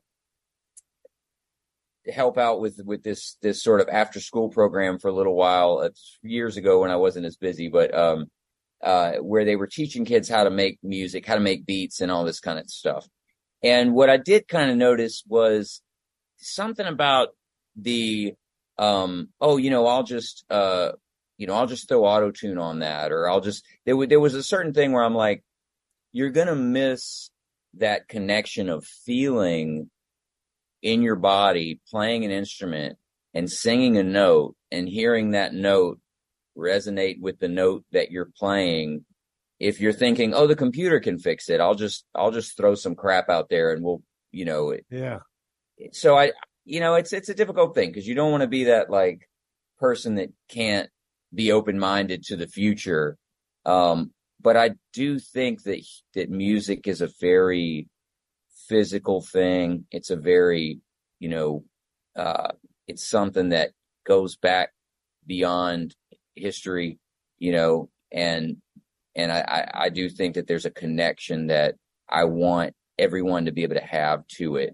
help out with, with this, this sort of after school program for a little while. It's years ago when I wasn't as busy, but, um, uh, where they were teaching kids how to make music, how to make beats and all this kind of stuff. And what I did kind of notice was something about the, um, oh, you know, I'll just, uh, you know, I'll just throw auto-tune on that, or I'll just, there, w- there was a certain thing where I'm like, you're going to miss that connection of feeling in your body, playing an instrument and singing a note and hearing that note resonate with the note that you're playing. If you're thinking, oh, the computer can fix it, I'll just, I'll just throw some crap out there and we'll, you know, it, yeah. So I, you know, it's, it's a difficult thing because you don't want to be that like person that can't be open-minded to the future. Um, but I do think that, that music is a very physical thing. It's a very, you know, uh, it's something that goes back beyond history, you know, and, and I, I, I do think that there's a connection that I want everyone to be able to have to it.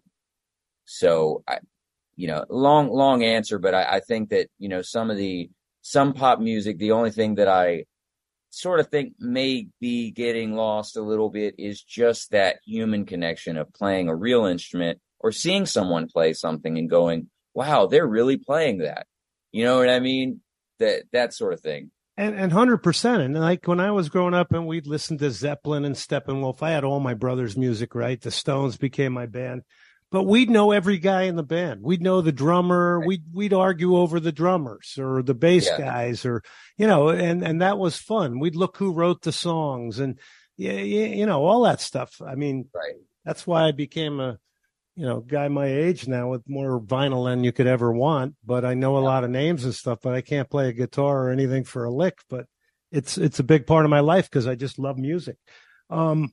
So I, you know, long, long answer, but I, I think that, you know, some of the, some pop music, the only thing that I sort of think may be getting lost a little bit is just that human connection of playing a real instrument or seeing someone play something and going, wow, they're really playing that. You know what I mean? That, that sort of thing. And, and one hundred percent. And like when I was growing up and we'd listen to Zeppelin and Steppenwolf, I had all my brother's music, right? The Stones became my band. But we'd know every guy in the band. We'd know the drummer. Right. We'd, we'd argue over the drummers or the bass yeah. guys or, you know, and, and that was fun. We'd look who wrote the songs and, yeah, you know, all that stuff. I mean, right. That's why I became a, you know, guy my age now with more vinyl than you could ever want. But I know a yeah. lot of names and stuff, but I can't play a guitar or anything for a lick. But it's, it's a big part of my life because I just love music. Um,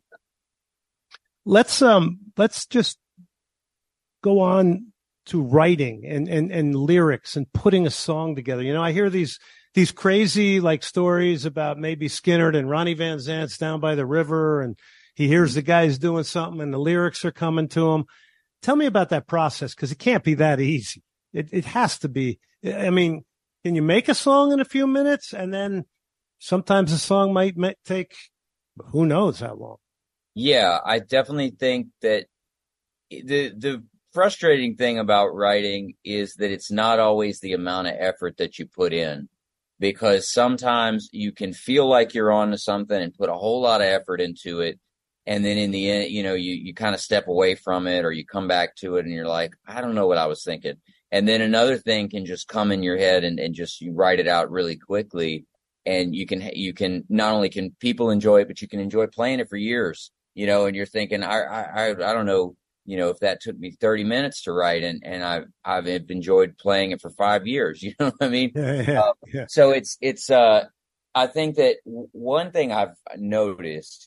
let's, um, let's just, go on to writing and, and, and lyrics and putting a song together. You know, I hear these, these crazy like stories about maybe Skynyrd and Ronnie Van Zant's down by the river and he hears the guys doing something and the lyrics are coming to him. Tell me about that process. Cause it can't be that easy. It, it has to be. I mean, can you make a song in a few minutes? And then sometimes a song might, might take, who knows how long. Yeah. I definitely think that the, the, frustrating thing about writing is that it's not always the amount of effort that you put in, because sometimes you can feel like you're on to something and put a whole lot of effort into it. And then in the end, you know, you, you kind of step away from it or you come back to it and you're like, I don't know what I was thinking. And then another thing can just come in your head and, and just you write it out really quickly. and you can, you can not only can people enjoy it, but you can enjoy playing it for years, you know, and you're thinking, I, I, I don't know, you know, if that took me thirty minutes to write, and, and I've, I've enjoyed playing it for five years, you know what I mean? Yeah, yeah, uh, yeah. So it's, it's, uh, I think that one thing I've noticed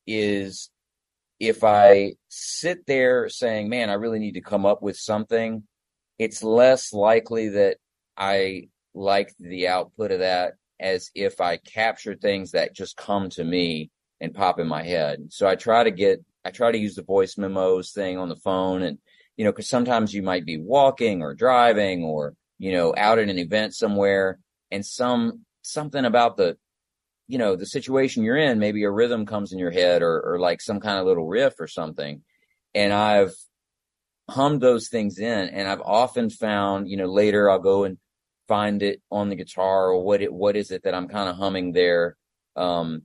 is if I sit there saying, man, I really need to come up with something, it's less likely that I like the output of that as if I capture things that just come to me and pop in my head. So I try to get, I try to use the voice memos thing on the phone, and, you know, cause sometimes you might be walking or driving or, you know, out at an event somewhere, and some, something about the, you know, the situation you're in, maybe a rhythm comes in your head, or, or like some kind of little riff or something. And I've hummed those things in, and I've often found, you know, later I'll go and find it on the guitar, or what it, what is it that I'm kind of humming there. Um,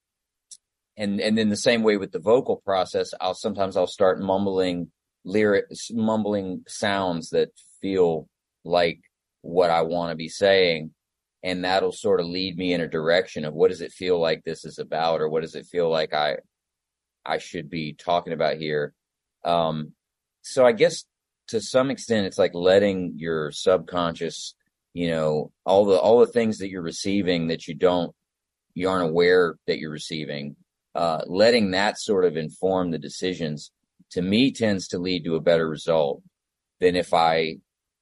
and, and then the same way with the vocal process, I'll sometimes I'll start mumbling lyrics, mumbling sounds that feel like what I want to be saying. And that'll sort of lead me in a direction of what does it feel like this is about, or what does it feel like I, I should be talking about here. Um, so I guess to some extent, it's like letting your subconscious, you know, all the, all the things that you're receiving that you don't, you aren't aware that you're receiving, uh, letting that sort of inform the decisions, to me, tends to lead to a better result than if I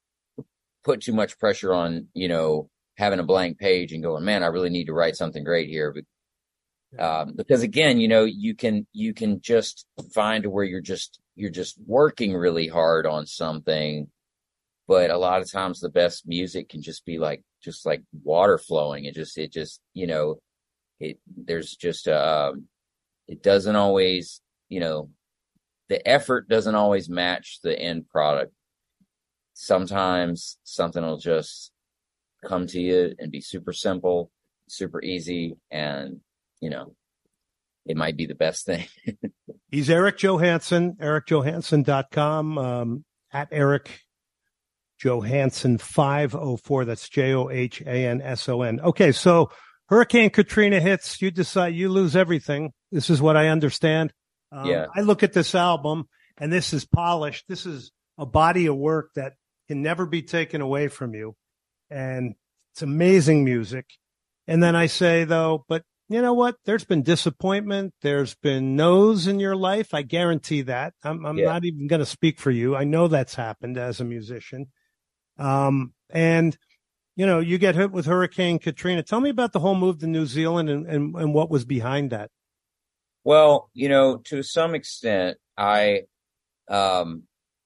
put too much pressure on, you know, having a blank page and going, man, I really need to write something great here. But, um, because again, you know, you can, you can just find where you're just, you're just working really hard on something. But a lot of times the best music can just be like, just like water flowing. It just, it just, you know, it, there's just, um, it doesn't always, you know, the effort doesn't always match the end product. Sometimes something will just come to you and be super simple, super easy, and, you know, it might be the best thing. He's Eric Johansson, eric johansson dot com, um, at Eric Johansson five oh four. That's J O H A N S O N. Okay, so Hurricane Katrina hits, you decide, you lose everything. This is what I understand. Um, Yeah. I look at this album, and this is polished. This is a body of work that can never be taken away from you. And it's amazing music. And then I say, though, but you know what? There's been disappointment. There's been no's in your life. I guarantee that. I'm, I'm Yeah. not even going to speak for you. I know that's happened as a musician. Um, and, you know, you get hit with Hurricane Katrina. Tell me about the whole move to New Zealand, and, and, and what was behind that. Well, you know, to some extent, I, um,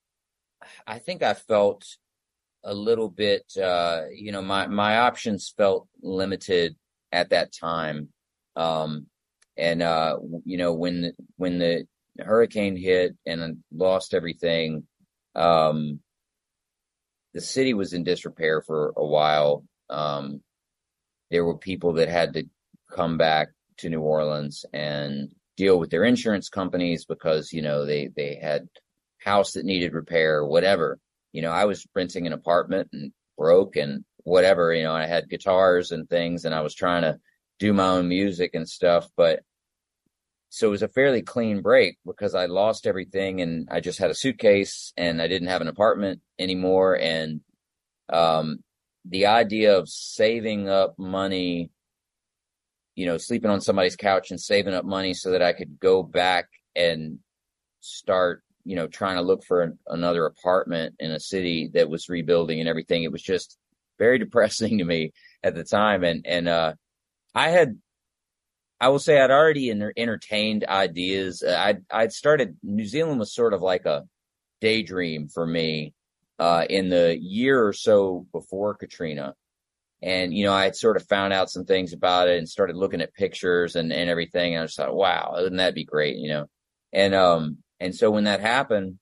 I think I felt a little bit, uh, you know, my, my options felt limited at that time. Um, and, uh, you know, when, the, when the hurricane hit and I lost everything, um, the city was in disrepair for a while. Um, there were people that had to come back to New Orleans and deal with their insurance companies because, you know, they, they had house that needed repair or whatever. You know, I was renting an apartment and broke and whatever, you know, I had guitars and things, and I was trying to do my own music and stuff. But so it was a fairly clean break because I lost everything and I just had a suitcase and I didn't have an apartment anymore. And, um, the idea of saving up money, you know, sleeping on somebody's couch and saving up money so that I could go back and start, you know, trying to look for an, another apartment in a city that was rebuilding and everything. It was just very depressing to me at the time. And, and, uh, I had, I will say I'd already enter- entertained ideas. Uh, I'd, I'd started, New Zealand was sort of like a daydream for me, uh, in the year or so before Katrina. And, you know, I had sort of found out some things about it and started looking at pictures and, and everything. And I just thought, wow, wouldn't that be great? You know? And, um, and so when that happened,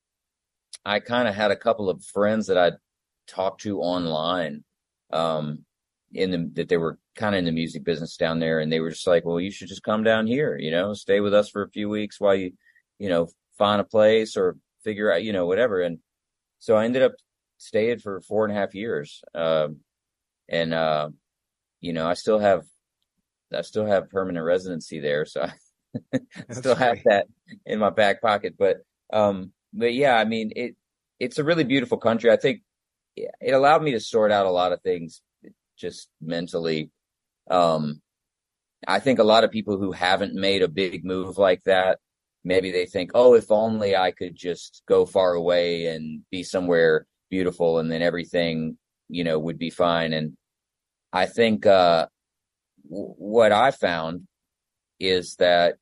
I kind of had a couple of friends that I'd talked to online, um, in the, that they were kind of in the music business down there. And they were just like, well, you should just come down here, you know, stay with us for a few weeks while you, you know, find a place or figure out, you know, whatever. And so I ended up staying for four and a half years. Um, and, uh, you know, I still have, I still have permanent residency there. So I still have great. that in my back pocket. But, um, but yeah, I mean, it, it's a really beautiful country. I think it allowed me to sort out a lot of things just mentally. Um, I think a lot of people who haven't made a big move like that, maybe they think, oh, if only I could just go far away and be somewhere beautiful and then everything, you know, would be fine. And I think, uh, w- what I found is that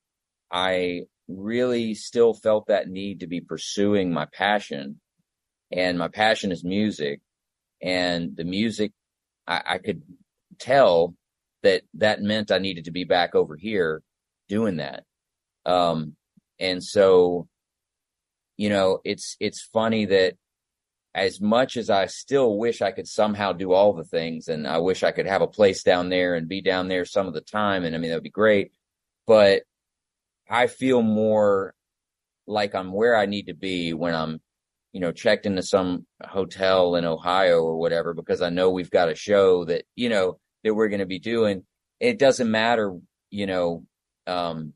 I really still felt that need to be pursuing my passion, and my passion is music, and the music, I, I could tell that that meant I needed to be back over here doing that. Um, and so, you know, it's, it's funny that as much as I still wish I could somehow do all the things, and I wish I could have a place down there and be down there some of the time, and I mean, that'd be great, but I feel more like I'm where I need to be when I'm, you know, checked into some hotel in Ohio or whatever, because I know we've got a show that, you know, that we're going to be doing. It doesn't matter, you know, um,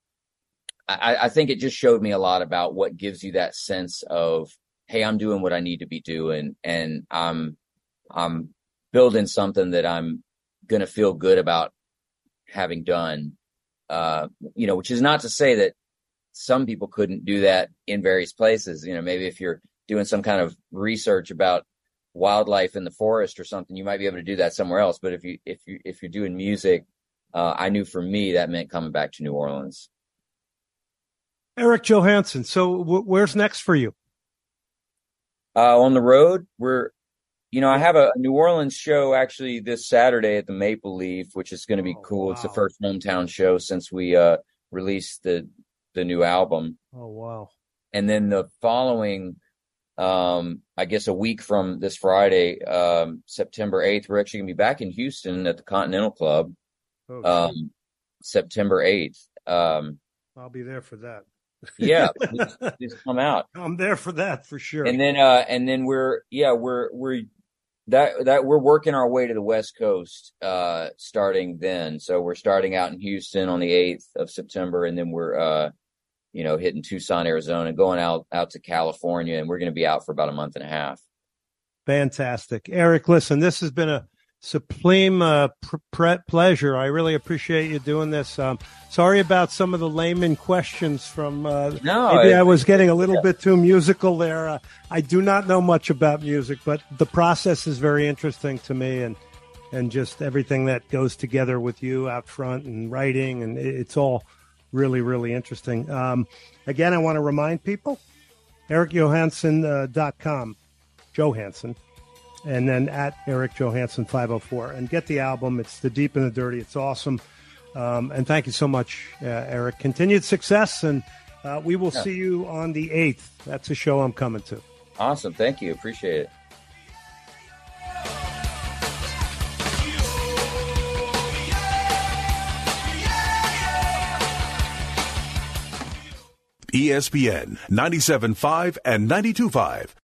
I, I think it just showed me a lot about what gives you that sense of, hey, I'm doing what I need to be doing, and I'm, I'm building something that I'm going to feel good about having done, uh, you know, which is not to say that some people couldn't do that in various places. You know, maybe if you're doing some kind of research about wildlife in the forest or something, you might be able to do that somewhere else. But if you, if you, if you're doing music, uh, I knew for me that meant coming back to New Orleans. Eric Johansson. So w- where's next for you? Uh, on the road, we're, you know, I have a New Orleans show actually this Saturday at the Maple Leaf, which is going to be Oh, cool. wow. It's the first hometown show since we, uh, released the, the new album. Oh, wow. And then the following, um, I guess a week from this Friday, um, September eighth, we're actually gonna be back in Houston at the Continental Club, Oh, um, sweet. September eighth. Um, I'll be there for that. yeah, please, please come out. I'm there for that for sure. And then, uh, and then we're, yeah, we're, we're, that, that we're working our way to the West Coast, uh, starting then. So we're starting out in Houston on the eighth of September, and then we're, uh, you know, hitting Tucson, Arizona, going out, out to California, and we're going to be out for about a month and a half. Fantastic. Eric, listen, this has been a supreme uh, pr- pre- pleasure. I really appreciate you doing this. Um, sorry about some of the layman questions from, uh, No, maybe it- I was getting a little yeah. bit too musical there. Uh, I do not know much about music, but the process is very interesting to me, and, and just everything that goes together with you out front and writing, and it, it's all really, really interesting. Um, again, I want to remind people, eric johansson dot com, Johansson, and then at Eric Johansson five oh four, and get the album. It's The Deep and the Dirty. It's awesome. Um, and thank you so much, uh, Eric. Continued success, and uh, we will Yeah. see you on the eighth. That's a show I'm coming to. Awesome. Thank you. Appreciate it. E S P N ninety-seven point five and ninety-two point five.